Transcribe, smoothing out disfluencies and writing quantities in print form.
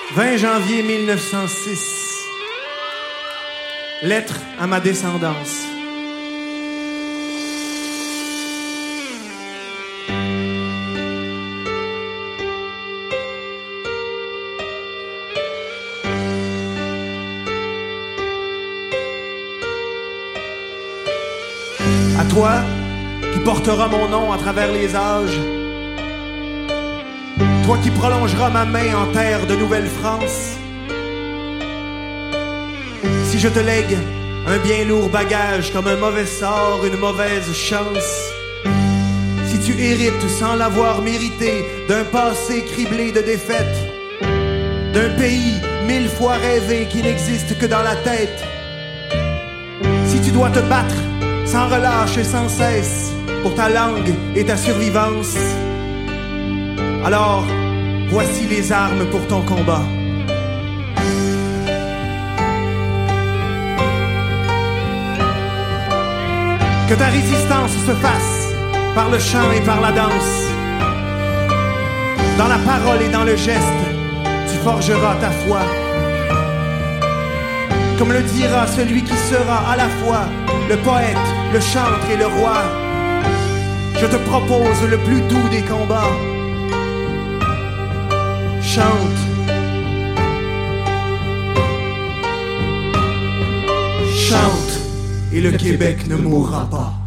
20 janvier 1906. Lettre à ma descendance. À toi, qui portera mon nom à travers les âges, toi qui prolongeras ma main en terre de Nouvelle-France, si je te lègue un bien lourd bagage comme un mauvais sort, une mauvaise chance, si tu hérites sans l'avoir mérité d'un passé criblé de défaites, d'un pays 1000 fois rêvé qui n'existe que dans la tête, si tu dois te battre sans relâche et sans cesse pour ta langue et ta survivance, alors voici les armes pour ton combat. Que ta résistance se fasse par le chant et par la danse. Dans la parole et dans le geste, tu forgeras ta foi. Comme le dira celui qui sera à la fois le poète, le chantre et le roi, je te propose le plus doux des combats. Chante. Chante, et le Québec ne mourra pas.